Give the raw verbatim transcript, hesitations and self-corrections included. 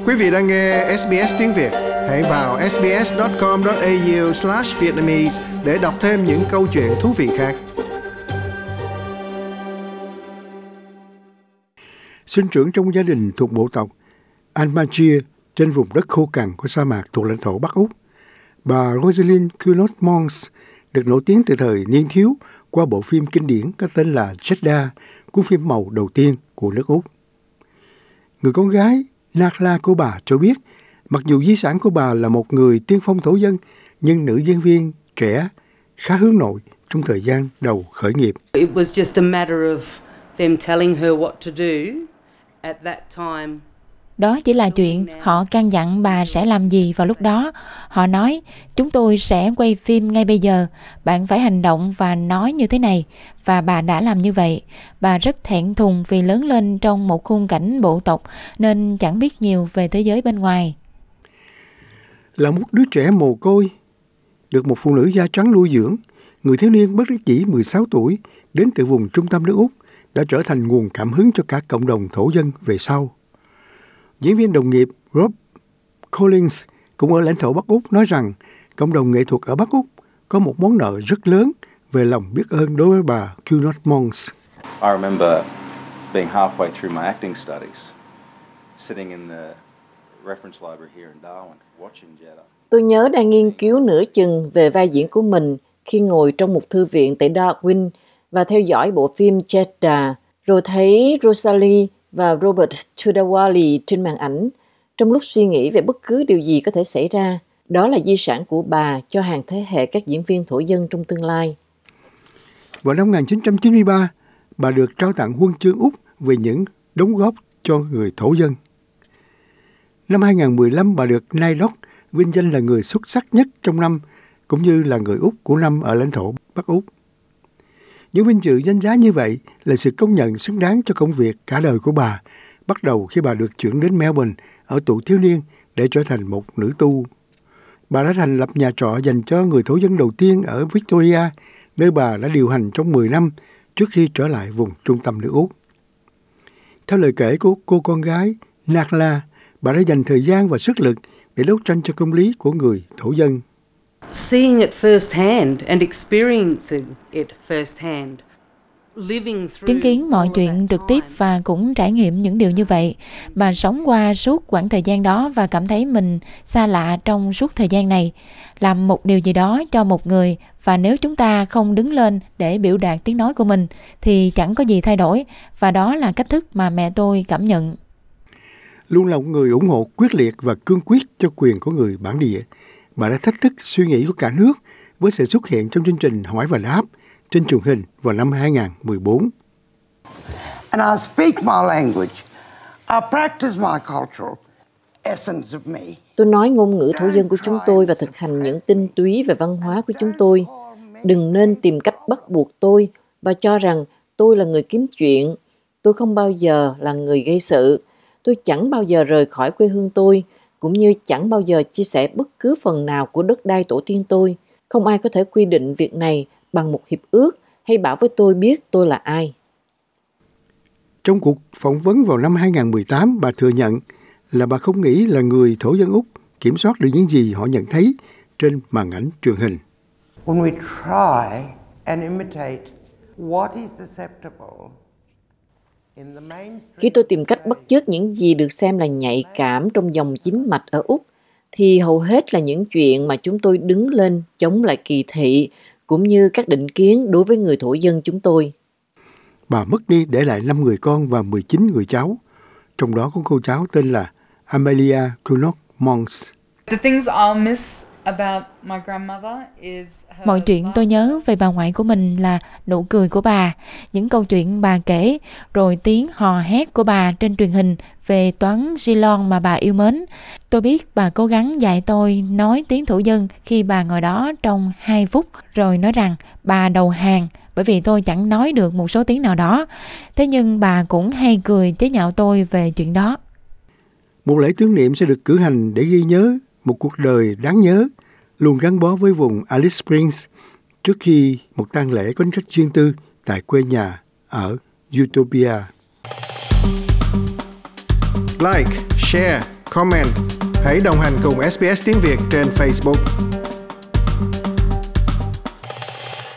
Quý vị đang nghe ét bê ét tiếng Việt. Hãy vào sbs chấm com chấm a u slash vietnamese để đọc thêm những câu chuyện thú vị khác. Sinh trưởng trong gia đình thuộc bộ tộc Al-Majir trên vùng đất khô cằn của sa mạc thuộc lãnh thổ Bắc Úc, bà Rosalind Quinault-Monks được nổi tiếng từ thời niên thiếu qua bộ phim kinh điển có tên là Jeddah, cuốn phim màu đầu tiên của nước Úc. Người con gái Nakla của bà cho biết, mặc dù di sản của bà là một người tiên phong thổ dân, nhưng nữ diễn viên trẻ khá hướng nội trong thời gian đầu khởi nghiệp. It was just a matter of them telling her what to do at that time. Đó chỉ là chuyện họ căn dặn bà sẽ làm gì vào lúc đó. Họ nói, chúng tôi sẽ quay phim ngay bây giờ, bạn phải hành động và nói như thế này. Và bà đã làm như vậy. Bà rất thẹn thùng vì lớn lên trong một khung cảnh bộ tộc nên chẳng biết nhiều về thế giới bên ngoài. Là một đứa trẻ mồ côi, được một phụ nữ da trắng nuôi dưỡng, người thiếu niên bất đắc dĩ mười sáu tuổi đến từ vùng trung tâm nước Úc đã trở thành nguồn cảm hứng cho cả cộng đồng thổ dân về sau. Diễn viên đồng nghiệp Rob Collins cũng ở lãnh thổ Bắc Úc nói rằng cộng đồng nghệ thuật ở Bắc Úc có một món nợ rất lớn về lòng biết ơn đối với bà Quinault-Monks. I remember being halfway through my acting studies, sitting in the reference library here in Darwin, watching Jeddah. Tôi nhớ đang nghiên cứu nửa chừng về vai diễn của mình khi ngồi trong một thư viện tại Darwin và theo dõi bộ phim Jeddah, rồi thấy Rosalie và Robert Tudawali trên màn ảnh. Trong lúc suy nghĩ về bất cứ điều gì có thể xảy ra, đó là di sản của bà cho hàng thế hệ các diễn viên thổ dân trong tương lai. Vào năm một nghìn chín trăm chín mươi ba, bà được trao tặng huân chương Úc về những đóng góp cho người thổ dân. Năm hai không một lăm, bà được Naidog vinh danh là người xuất sắc nhất trong năm, cũng như là người Úc của năm ở lãnh thổ Bắc Úc. Những vinh dự danh giá như vậy là sự công nhận xứng đáng cho công việc cả đời của bà, bắt đầu khi bà được chuyển đến Melbourne ở tuổi thiếu niên để trở thành một nữ tu. Bà đã thành lập nhà trọ dành cho người thổ dân đầu tiên ở Victoria, nơi bà đã điều hành trong mười năm trước khi trở lại vùng trung tâm nước Úc. Theo lời kể của cô con gái Nakla, bà đã dành thời gian và sức lực để đấu tranh cho công lý của người thổ dân. Seeing it firsthand and experiencing it firsthand. Chứng kiến mọi chuyện trực tiếp và cũng trải nghiệm những điều như vậy. Bà sống qua suốt quãng thời gian đó và cảm thấy mình xa lạ trong suốt thời gian này. Làm một điều gì đó cho một người, và nếu chúng ta không đứng lên để biểu đạt tiếng nói của mình thì chẳng có gì thay đổi. Và đó là cách thức mà mẹ tôi cảm nhận. Luôn là một người ủng hộ quyết liệt và cương quyết cho quyền của người bản địa, bà đã thách thức suy nghĩ của cả nước với sự xuất hiện trong chương trình Hỏi và Đáp trên truyền hình vào năm hai không một bốn. And I speak my language. I practice my cultural essence of me. Tôi nói ngôn ngữ thổ dân của chúng tôi và thực hành những tinh túy về văn hóa của chúng tôi. Đừng nên tìm cách bắt buộc tôi và cho rằng tôi là người kiếm chuyện. Tôi không bao giờ là người gây sự. Tôi chẳng bao giờ rời khỏi quê hương tôi, cũng như chẳng bao giờ chia sẻ bất cứ phần nào của đất đai tổ tiên tôi. Không ai có thể quy định việc này bằng một hiệp ước hay bảo với tôi biết tôi là ai. Trong cuộc phỏng vấn vào năm hai không một tám, bà thừa nhận là bà không nghĩ là người thổ dân Úc kiểm soát được những gì họ nhận thấy trên màn ảnh truyền hình. When we try and imitate what is acceptable in the mainstream. Khi tôi tìm cách bắt chước những gì được xem là nhạy cảm trong dòng chính mạch ở Úc, thì hầu hết là những chuyện mà chúng tôi đứng lên chống lại kỳ thị, cũng như các định kiến đối với người thổ dân chúng tôi. Bà mất đi để lại năm người con và mười chín người cháu, trong đó có cô cháu tên là Amelia Quinault-Monks. The things I'll miss about my grandmother is her... Mọi chuyện tôi nhớ về bà ngoại của mình là nụ cười của bà, những câu chuyện bà kể, rồi tiếng hò hét của bà trên truyền hình về toán Geelong mà bà yêu mến. Tôi biết bà cố gắng dạy tôi nói tiếng thổ dân khi bà ngồi đó trong hai phút, rồi nói rằng bà đầu hàng bởi vì tôi chẳng nói được một số tiếng nào đó. Thế nhưng bà cũng hay cười chế nhạo tôi về chuyện đó. Một lễ tưởng niệm sẽ được cử hành để ghi nhớ một cuộc đời đáng nhớ, luôn gắn bó với vùng Alice Springs, trước khi một tang lễ có cách riêng tư tại quê nhà ở Utopia. Like, share comment. Hãy đồng hành cùng ét bê ét tiếng Việt trên Facebook.